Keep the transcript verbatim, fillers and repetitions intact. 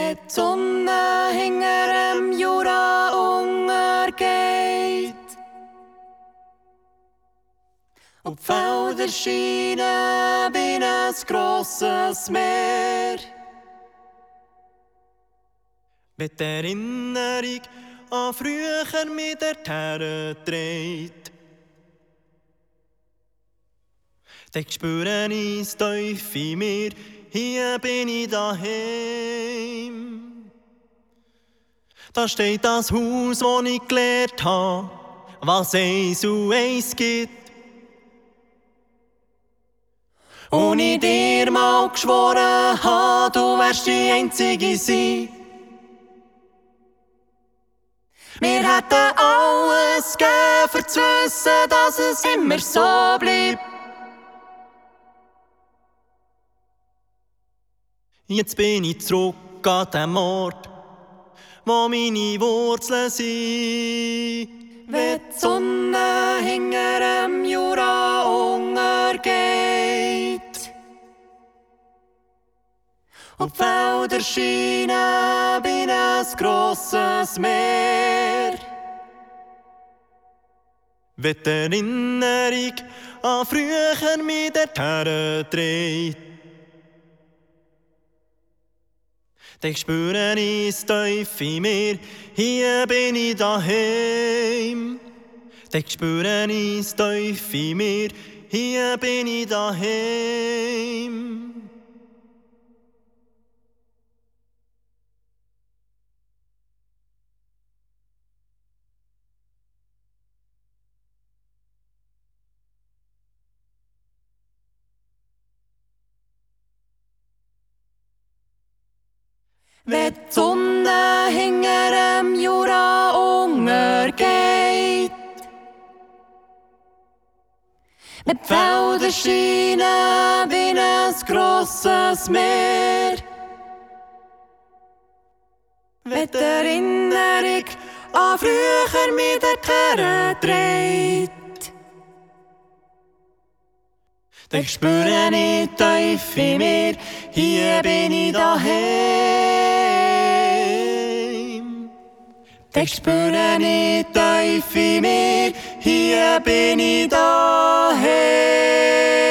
Wenn die Sonne hinter dem Jura untergeht und die Felder scheinen wie ein grosses Meer. Wenn die Erinnerung an früher mit der Terre dreht, dann spüre ich's tief in mir, hier bin ich daheim. Da steht das Haus, wo ich gelernt habe, was eins und eins gibt. Und ich dir mal geschworen habe, du wärst die Einzige sein. Wir hätten alles gegeben, für zu wissen, dass es immer so bleibt. Jetzt bin ich zurück an den Ort, wo meine Wurzeln sind. Wenn die Sonne hinter dem Jura untergeht und die Felder scheinen wie ein grosses Meer. Wenn die Erinnerung an früher mit der Terre dreht, dann spüre ich's tief in mir, hier bin ich daheim. Dann spüre ich's tief in mir, hier bin ich daheim. Wenn die Sonne hinter dem Jura untergeht, wenn die Felder scheinen wie ein grosses Meer. Wenn die Erinnerung an früher mit der Terre dreht, dann spüre ich tief in mir, hier bin ich daheim. Dann spüre ich tief in mir, hier bin ich daheim.